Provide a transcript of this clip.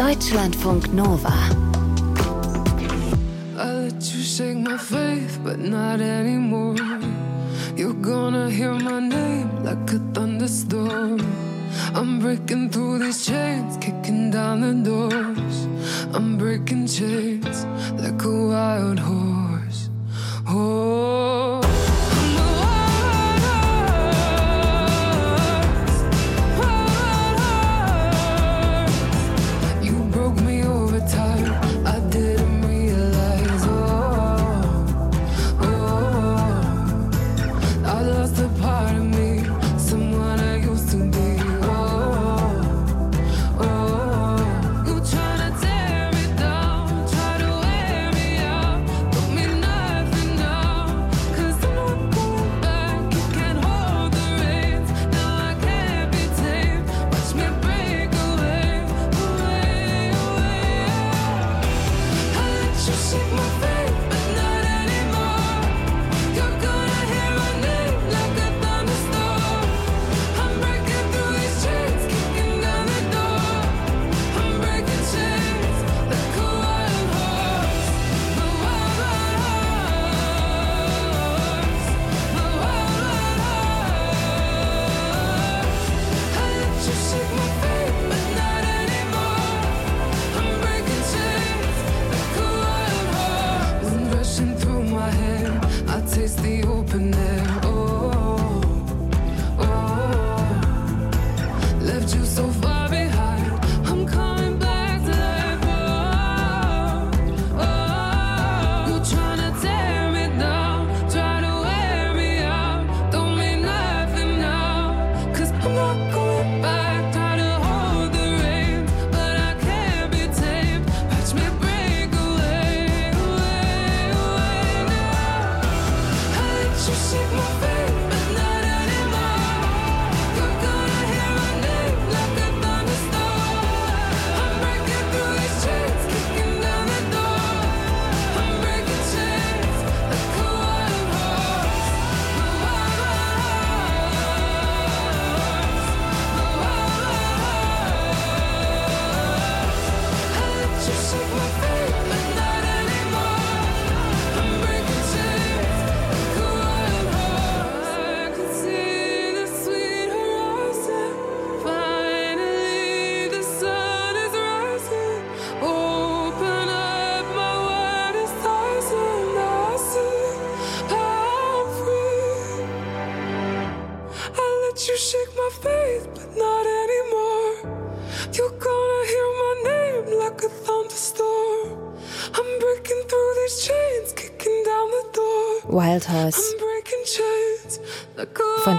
Deutschlandfunk Nova. I let you shake my faith, but not anymore. You're gonna hear my name like a thunderstorm. I'm breaking through these chains, kicking down the doors. I'm breaking chains like a wild horse. Oh, I'm a wild horse. You broke me over time. I didn't realize. I lost a part of me, someone I used to be. Wild Horse von